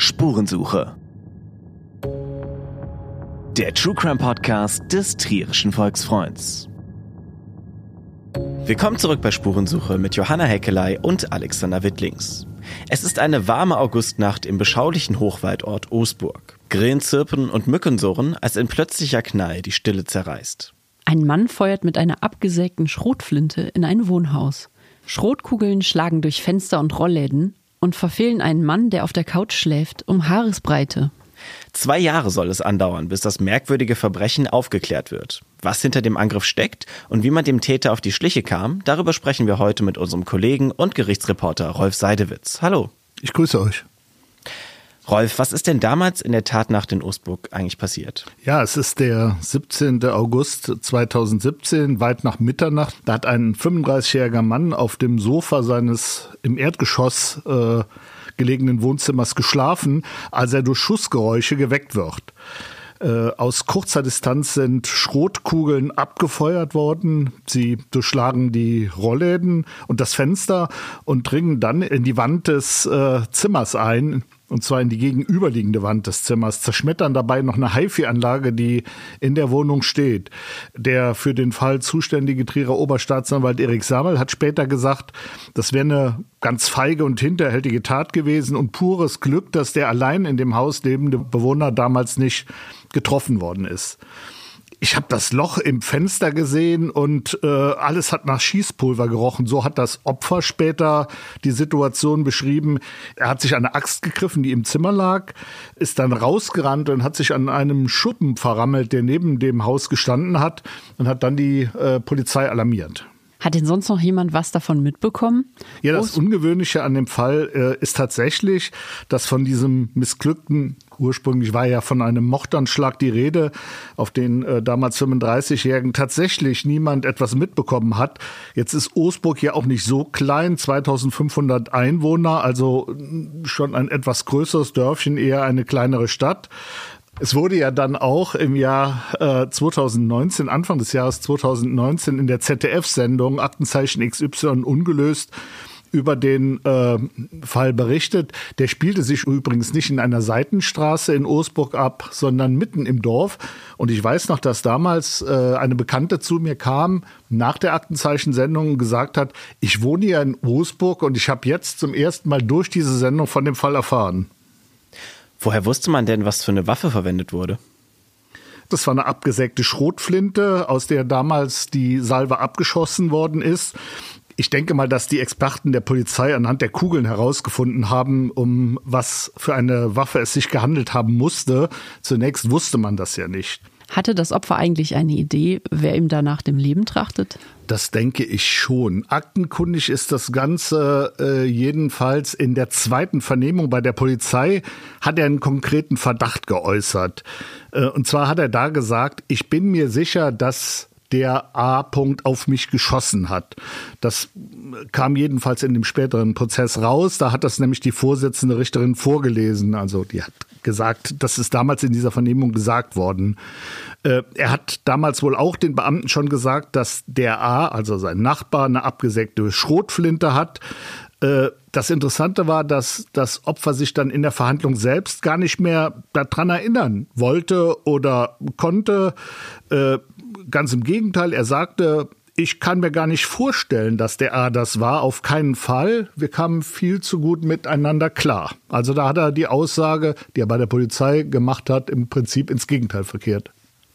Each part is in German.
Spurensuche. Der True Crime Podcast des Trierischen Volksfreunds. Willkommen zurück bei Spurensuche mit Johanna Häckeley und Alexander Wittlings. Es ist eine warme Augustnacht im beschaulichen Hochwaldort Oosburg. Grillen, Zirpen und Mücken surren, als ein plötzlicher Knall die Stille zerreißt. Ein Mann feuert mit einer abgesägten Schrotflinte in ein Wohnhaus. Schrotkugeln schlagen durch Fenster und Rollläden und verfehlen einen Mann, der auf der Couch schläft, um Haaresbreite. 2 Jahre soll es andauern, bis das merkwürdige Verbrechen aufgeklärt wird. Was hinter dem Angriff steckt und wie man dem Täter auf die Schliche kam, darüber sprechen wir heute mit unserem Kollegen und Gerichtsreporter Rolf Seidewitz. Hallo. Ich grüße euch. Rolf, was ist denn damals in der Tatnacht in Oosburg eigentlich passiert? Ja, es ist der 17. August 2017, weit nach Mitternacht. Da hat ein 35-jähriger Mann auf dem Sofa seines im Erdgeschoss gelegenen Wohnzimmers geschlafen, als er durch Schussgeräusche geweckt wird. Aus kurzer Distanz sind Schrotkugeln abgefeuert worden. Sie durchschlagen die Rollläden und das Fenster und dringen dann in die Wand des Zimmers ein. Und zwar in die gegenüberliegende Wand des Zimmers, zerschmettern dabei noch eine HiFi-Anlage, die in der Wohnung steht. Der für den Fall zuständige Trierer Oberstaatsanwalt Erik Sammel hat später gesagt, das wäre eine ganz feige und hinterhältige Tat gewesen und pures Glück, dass der allein in dem Haus lebende Bewohner damals nicht getroffen worden ist. Ich habe das Loch im Fenster gesehen und alles hat nach Schießpulver gerochen. So hat das Opfer später die Situation beschrieben. Er hat sich an eine Axt gegriffen, die im Zimmer lag, ist dann rausgerannt und hat sich an einem Schuppen verrammelt, der neben dem Haus gestanden hat, und hat dann die Polizei alarmiert. Hat denn sonst noch jemand was davon mitbekommen? Ja, das Ungewöhnliche an dem Fall ist tatsächlich, dass von diesem missglückten, ursprünglich war ja von einem Mordanschlag die Rede, auf den damals 35-Jährigen tatsächlich niemand etwas mitbekommen hat. Jetzt ist Oosburg ja auch nicht so klein, 2500 Einwohner, also schon ein etwas größeres Dörfchen, eher eine kleinere Stadt. Es wurde ja dann auch im Jahr 2019, Anfang des Jahres 2019 in der ZDF-Sendung Aktenzeichen XY ungelöst über den Fall berichtet. Der spielte sich übrigens nicht in einer Seitenstraße in Oosburg ab, sondern mitten im Dorf. Und ich weiß noch, dass damals eine Bekannte zu mir kam nach der Aktenzeichen-Sendung und gesagt hat, ich wohne ja in Oosburg und ich habe jetzt zum ersten Mal durch diese Sendung von dem Fall erfahren. Woher wusste man denn, was für eine Waffe verwendet wurde? Das war eine abgesägte Schrotflinte, aus der damals die Salve abgeschossen worden ist. Ich denke mal, dass die Experten der Polizei anhand der Kugeln herausgefunden haben, um was für eine Waffe es sich gehandelt haben musste. Zunächst wusste man das ja nicht. Hatte das Opfer eigentlich eine Idee, wer ihm da nach dem Leben trachtet? Das denke ich schon. Aktenkundig ist das Ganze jedenfalls in der zweiten Vernehmung bei der Polizei hat er einen konkreten Verdacht geäußert. Und zwar hat er da gesagt, ich bin mir sicher, dass der A. auf mich geschossen hat. Das kam jedenfalls in dem späteren Prozess raus. Da hat das nämlich die Vorsitzende Richterin vorgelesen. Also die hat gesagt, das ist damals in dieser Vernehmung gesagt worden. Er hat damals wohl auch den Beamten schon gesagt, dass der A., also sein Nachbar, eine abgesägte Schrotflinte hat. Das Interessante war, dass das Opfer sich dann in der Verhandlung selbst gar nicht mehr daran erinnern wollte oder konnte. Ganz im Gegenteil, er sagte, ich kann mir gar nicht vorstellen, dass der A das war, auf keinen Fall. Wir kamen viel zu gut miteinander klar. Also da hat er die Aussage, die er bei der Polizei gemacht hat, im Prinzip ins Gegenteil verkehrt.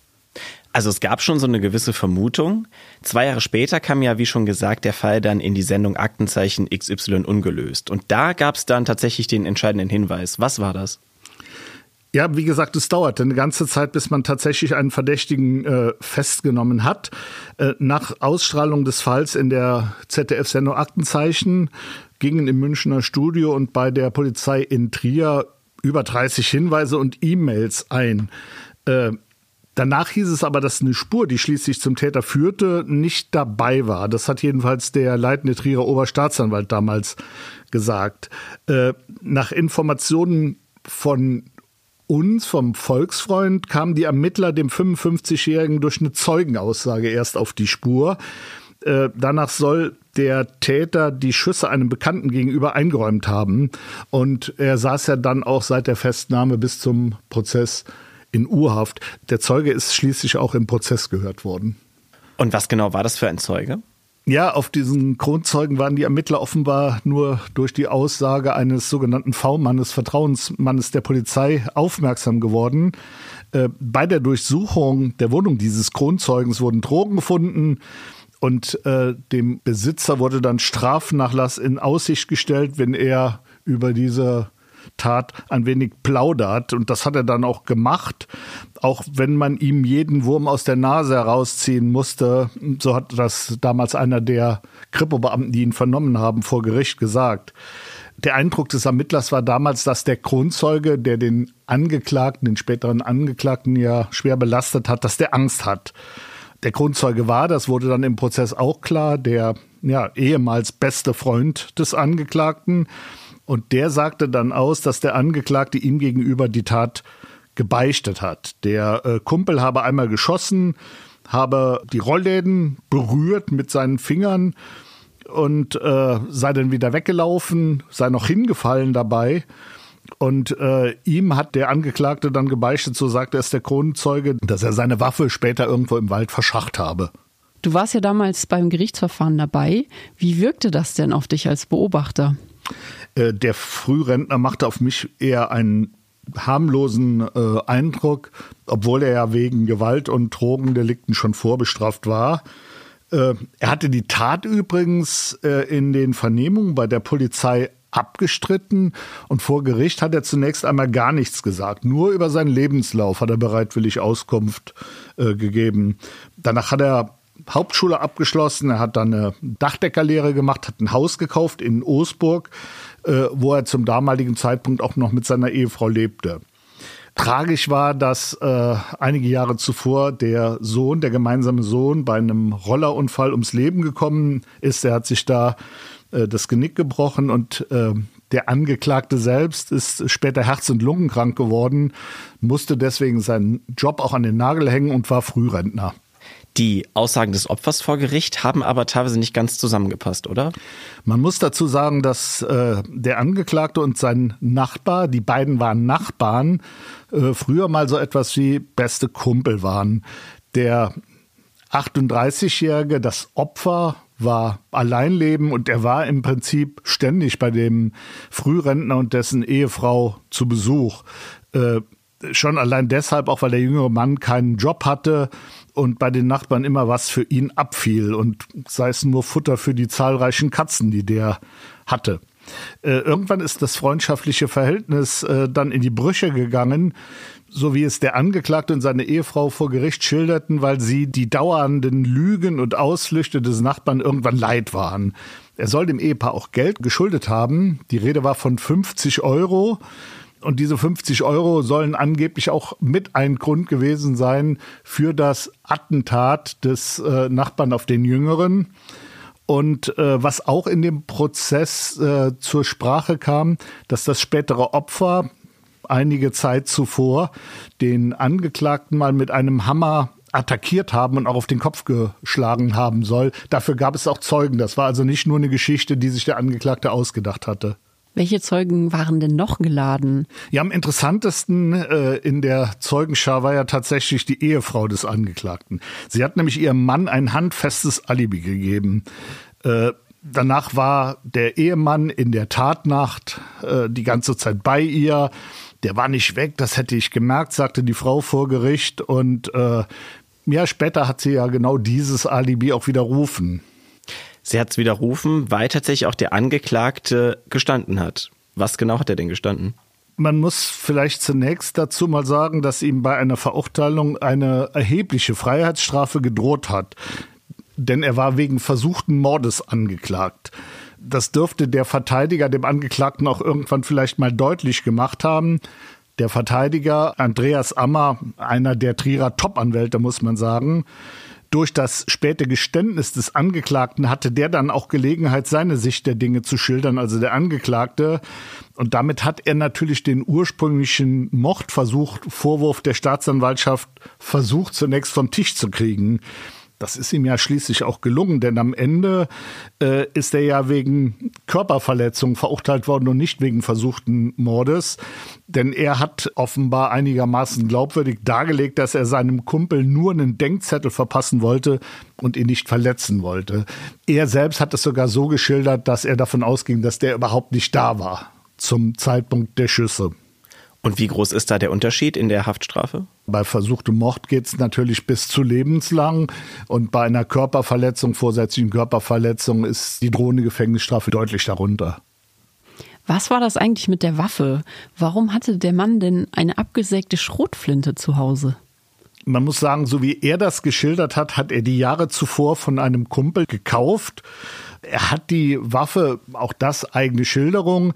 Also es gab schon so eine gewisse Vermutung. 2 Jahre später kam ja, wie schon gesagt, der Fall dann in die Sendung Aktenzeichen XY ungelöst. Und da gab es dann tatsächlich den entscheidenden Hinweis. Was war das? Ja, wie gesagt, es dauerte eine ganze Zeit, bis man tatsächlich einen Verdächtigen festgenommen hat. Nach Ausstrahlung des Falls in der ZDF-Sendung Aktenzeichen gingen im Münchner Studio und bei der Polizei in Trier über 30 Hinweise und E-Mails ein. Danach hieß es aber, dass eine Spur, die schließlich zum Täter führte, nicht dabei war. Das hat jedenfalls der leitende Trierer Oberstaatsanwalt damals gesagt. Nach Informationen von uns, vom Volksfreund, kamen die Ermittler dem 55-Jährigen durch eine Zeugenaussage erst auf die Spur. Danach soll der Täter die Schüsse einem Bekannten gegenüber eingeräumt haben. Und er saß ja dann auch seit der Festnahme bis zum Prozess in U-Haft. Der Zeuge ist schließlich auch im Prozess gehört worden. Und was genau war das für ein Zeuge? Ja, auf diesen Kronzeugen waren die Ermittler offenbar nur durch die Aussage eines sogenannten V-Mannes, Vertrauensmannes der Polizei, aufmerksam geworden. Bei der Durchsuchung der Wohnung dieses Kronzeugens wurden Drogen gefunden und dem Besitzer wurde dann Strafnachlass in Aussicht gestellt, wenn er über diese Tat ein wenig plaudert. Und das hat er dann auch gemacht, auch wenn man ihm jeden Wurm aus der Nase herausziehen musste. So hat das damals einer der Kripo-Beamten, die ihn vernommen haben, vor Gericht gesagt. Der Eindruck des Ermittlers war damals, dass der Kronzeuge, der den Angeklagten, den späteren Angeklagten ja schwer belastet hat, dass der Angst hat. Der Kronzeuge war, das wurde dann im Prozess auch klar, der ehemals beste Freund des Angeklagten. Und der sagte dann aus, dass der Angeklagte ihm gegenüber die Tat gebeichtet hat. Der Kumpel habe einmal geschossen, habe die Rollläden berührt mit seinen Fingern und sei dann wieder weggelaufen, sei noch hingefallen dabei. Und ihm hat der Angeklagte dann gebeichtet, so sagte es der Kronzeuge, dass er seine Waffe später irgendwo im Wald verscharrt habe. Du warst ja damals beim Gerichtsverfahren dabei. Wie wirkte das denn auf dich als Beobachter? Der Frührentner machte auf mich eher einen harmlosen Eindruck, obwohl er ja wegen Gewalt- und Drogendelikten schon vorbestraft war. Er hatte die Tat übrigens in den Vernehmungen bei der Polizei abgestritten und vor Gericht hat er zunächst einmal gar nichts gesagt. Nur über seinen Lebenslauf hat er bereitwillig Auskunft gegeben. Danach hat er Hauptschule abgeschlossen, er hat dann eine Dachdeckerlehre gemacht, hat ein Haus gekauft in Oosburg, wo er zum damaligen Zeitpunkt auch noch mit seiner Ehefrau lebte. Tragisch war, dass einige Jahre zuvor der gemeinsame Sohn, bei einem Rollerunfall ums Leben gekommen ist. Er hat sich da das Genick gebrochen und der Angeklagte selbst ist später herz- und lungenkrank geworden, musste deswegen seinen Job auch an den Nagel hängen und war Frührentner. Die Aussagen des Opfers vor Gericht haben aber teilweise nicht ganz zusammengepasst, oder? Man muss dazu sagen, dass der Angeklagte und sein Nachbar, die beiden waren Nachbarn, früher mal so etwas wie beste Kumpel waren. Der 38-Jährige, das Opfer, war alleinleben und er war im Prinzip ständig bei dem Frührentner und dessen Ehefrau zu Besuch. Schon allein deshalb, auch weil der jüngere Mann keinen Job hatte und bei den Nachbarn immer was für ihn abfiel und sei es nur Futter für die zahlreichen Katzen, die der hatte. Irgendwann ist das freundschaftliche Verhältnis dann in die Brüche gegangen, so wie es der Angeklagte und seine Ehefrau vor Gericht schilderten, weil sie die dauernden Lügen und Ausflüchte des Nachbarn irgendwann leid waren. Er soll dem Ehepaar auch Geld geschuldet haben. Die Rede war von 50 €. Und diese 50 € sollen angeblich auch mit ein Grund gewesen sein für das Attentat des Nachbarn auf den Jüngeren. Und was auch in dem Prozess zur Sprache kam, dass das spätere Opfer einige Zeit zuvor den Angeklagten mal mit einem Hammer attackiert haben und auch auf den Kopf geschlagen haben soll. Dafür gab es auch Zeugen. Das war also nicht nur eine Geschichte, die sich der Angeklagte ausgedacht hatte. Welche Zeugen waren denn noch geladen? Ja, am interessantesten in der Zeugenschar war ja tatsächlich die Ehefrau des Angeklagten. Sie hat nämlich ihrem Mann ein handfestes Alibi gegeben. Danach war der Ehemann in der Tatnacht die ganze Zeit bei ihr. Der war nicht weg, das hätte ich gemerkt, sagte die Frau vor Gericht. Und später hat sie ja genau dieses Alibi auch widerrufen. Sie hat es widerrufen, weil tatsächlich auch der Angeklagte gestanden hat. Was genau hat er denn gestanden? Man muss vielleicht zunächst dazu mal sagen, dass ihm bei einer Verurteilung eine erhebliche Freiheitsstrafe gedroht hat. Denn er war wegen versuchten Mordes angeklagt. Das dürfte der Verteidiger dem Angeklagten auch irgendwann vielleicht mal deutlich gemacht haben. Der Verteidiger Andreas Ammer, einer der Trierer Top-Anwälte, muss man sagen. Durch das späte Geständnis des Angeklagten hatte der dann auch Gelegenheit, seine Sicht der Dinge zu schildern, also der Angeklagte. Und damit hat er natürlich den ursprünglichen Mordversuch, Vorwurf der Staatsanwaltschaft versucht, zunächst vom Tisch zu kriegen. Das ist ihm ja schließlich auch gelungen, denn am Ende ist er ja wegen Körperverletzung verurteilt worden und nicht wegen versuchten Mordes. Denn er hat offenbar einigermaßen glaubwürdig dargelegt, dass er seinem Kumpel nur einen Denkzettel verpassen wollte und ihn nicht verletzen wollte. Er selbst hat es sogar so geschildert, dass er davon ausging, dass der überhaupt nicht da war zum Zeitpunkt der Schüsse. Und wie groß ist da der Unterschied in der Haftstrafe? Bei versuchtem Mord geht es natürlich bis zu lebenslang und bei einer Körperverletzung, vorsätzlichen Körperverletzung, ist die drohende Gefängnisstrafe deutlich darunter. Was war das eigentlich mit der Waffe? Warum hatte der Mann denn eine abgesägte Schrotflinte zu Hause? Man muss sagen, so wie er das geschildert hat, hat er die Jahre zuvor von einem Kumpel gekauft. Er hat die Waffe, auch das eigene Schilderung,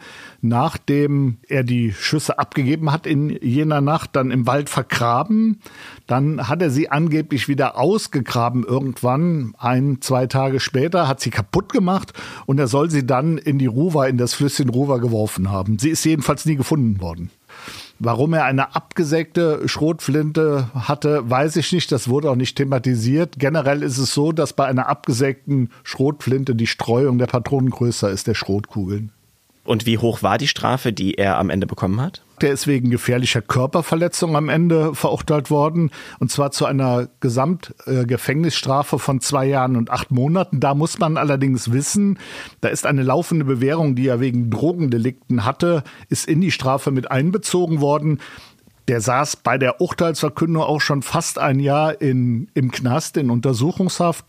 nachdem er die Schüsse abgegeben hat in jener Nacht, dann im Wald vergraben. Dann hat er sie angeblich wieder ausgegraben irgendwann, 1-2 Tage später, hat sie kaputt gemacht und er soll sie dann in die Ruwer, in das Flüsschen Ruwer geworfen haben. Sie ist jedenfalls nie gefunden worden. Warum er eine abgesägte Schrotflinte hatte, weiß ich nicht. Das wurde auch nicht thematisiert. Generell ist es so, dass bei einer abgesägten Schrotflinte die Streuung der Patronen größer ist, der Schrotkugeln. Und wie hoch war die Strafe, die er am Ende bekommen hat? Der ist wegen gefährlicher Körperverletzung am Ende verurteilt worden. Und zwar zu einer Gesamtgefängnisstrafe von 2 Jahren und 8 Monaten. Da muss man allerdings wissen, da ist eine laufende Bewährung, die er wegen Drogendelikten hatte, ist in die Strafe mit einbezogen worden. Der saß bei der Urteilsverkündung auch schon fast 1 Jahr im Knast, in Untersuchungshaft,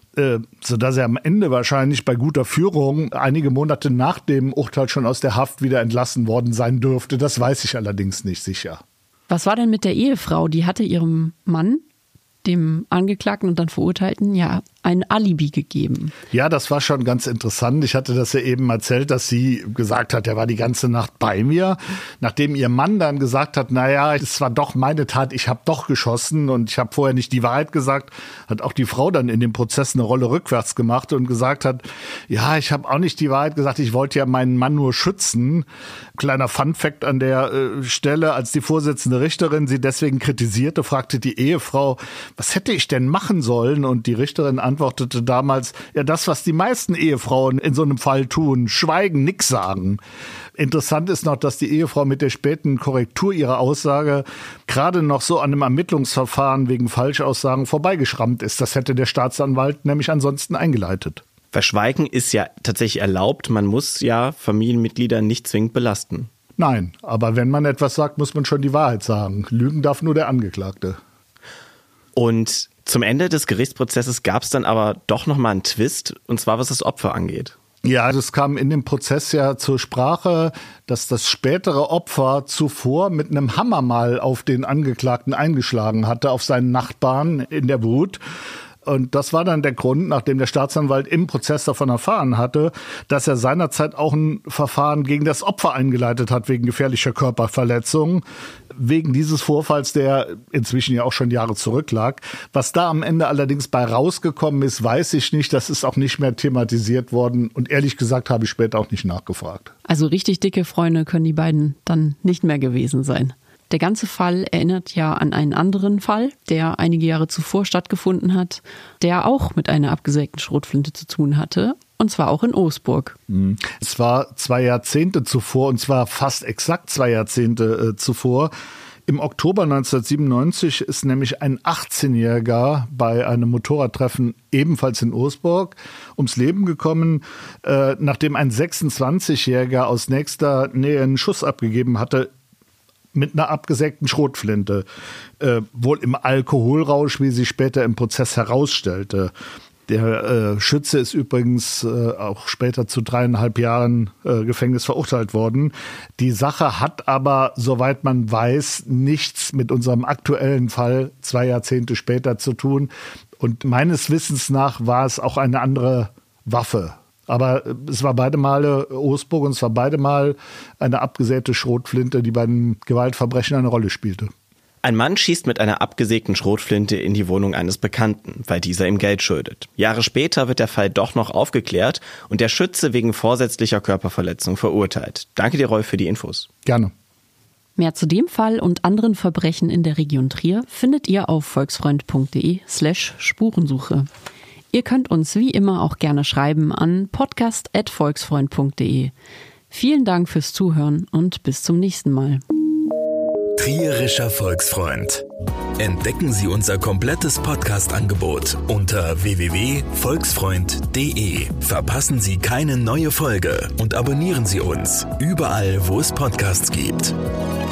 sodass er am Ende wahrscheinlich bei guter Führung einige Monate nach dem Urteil schon aus der Haft wieder entlassen worden sein dürfte. Das weiß ich allerdings nicht sicher. Was war denn mit der Ehefrau? Die hatte ihrem Mann, dem Angeklagten und dann Verurteilten, ja ein Alibi gegeben. Ja, das war schon ganz interessant. Ich hatte das ja eben erzählt, dass sie gesagt hat, er war die ganze Nacht bei mir. Nachdem ihr Mann dann gesagt hat, naja, es war doch meine Tat, ich habe doch geschossen und ich habe vorher nicht die Wahrheit gesagt, hat auch die Frau dann in dem Prozess eine Rolle rückwärts gemacht und gesagt hat, ja, ich habe auch nicht die Wahrheit gesagt, ich wollte ja meinen Mann nur schützen. Kleiner Funfact an der Stelle, als die Vorsitzende Richterin sie deswegen kritisierte, fragte die Ehefrau, was hätte ich denn machen sollen? Und die Richterin antwortete damals, ja, das, was die meisten Ehefrauen in so einem Fall tun, schweigen, nix sagen. Interessant ist noch, dass die Ehefrau mit der späten Korrektur ihrer Aussage gerade noch so an einem Ermittlungsverfahren wegen Falschaussagen vorbeigeschrammt ist. Das hätte der Staatsanwalt nämlich ansonsten eingeleitet. Verschweigen ist ja tatsächlich erlaubt. Man muss ja Familienmitglieder nicht zwingend belasten. Nein, aber wenn man etwas sagt, muss man schon die Wahrheit sagen. Lügen darf nur der Angeklagte. Und zum Ende des Gerichtsprozesses gab es dann aber doch nochmal einen Twist, und zwar was das Opfer angeht. Ja, das kam in dem Prozess ja zur Sprache, dass das spätere Opfer zuvor mit einem Hammer mal auf den Angeklagten eingeschlagen hatte, auf seinen Nachbarn in der Wut. Und das war dann der Grund, nachdem der Staatsanwalt im Prozess davon erfahren hatte, dass er seinerzeit auch ein Verfahren gegen das Opfer eingeleitet hat, wegen gefährlicher Körperverletzung, wegen dieses Vorfalls, der inzwischen ja auch schon Jahre zurücklag. Was da am Ende allerdings bei rausgekommen ist, weiß ich nicht. Das ist auch nicht mehr thematisiert worden. Und ehrlich gesagt habe ich später auch nicht nachgefragt. Also richtig dicke Freunde können die beiden dann nicht mehr gewesen sein. Der ganze Fall erinnert ja an einen anderen Fall, der einige Jahre zuvor stattgefunden hat, der auch mit einer abgesägten Schrotflinte zu tun hatte, und zwar auch in Oosburg. Es war 2 Jahrzehnte zuvor, und zwar fast exakt 2 Jahrzehnte zuvor. Im Oktober 1997 ist nämlich ein 18-Jähriger bei einem Motorradtreffen ebenfalls in Oosburg ums Leben gekommen, nachdem ein 26-Jähriger aus nächster Nähe einen Schuss abgegeben hatte, mit einer abgesägten Schrotflinte, wohl im Alkoholrausch, wie sich später im Prozess herausstellte. Der Schütze ist übrigens auch später zu 3,5 Jahren Gefängnis verurteilt worden. Die Sache hat aber, soweit man weiß, nichts mit unserem aktuellen Fall 2 Jahrzehnte später zu tun. Und meines Wissens nach war es auch eine andere Waffe. Aber es war beide Male Oosburg und es war beide Mal eine abgesägte Schrotflinte, die bei einem Gewaltverbrechen eine Rolle spielte. Ein Mann schießt mit einer abgesägten Schrotflinte in die Wohnung eines Bekannten, weil dieser ihm Geld schuldet. Jahre später wird der Fall doch noch aufgeklärt und der Schütze wegen vorsätzlicher Körperverletzung verurteilt. Danke dir, Rolf, für die Infos. Gerne. Mehr zu dem Fall und anderen Verbrechen in der Region Trier findet ihr auf volksfreund.de/Spurensuche. Ihr könnt uns wie immer auch gerne schreiben an podcast@volksfreund.de. Vielen Dank fürs Zuhören und bis zum nächsten Mal. Trierischer Volksfreund. Entdecken Sie unser komplettes Podcast-Angebot unter www.volksfreund.de. Verpassen Sie keine neue Folge und abonnieren Sie uns überall, wo es Podcasts gibt.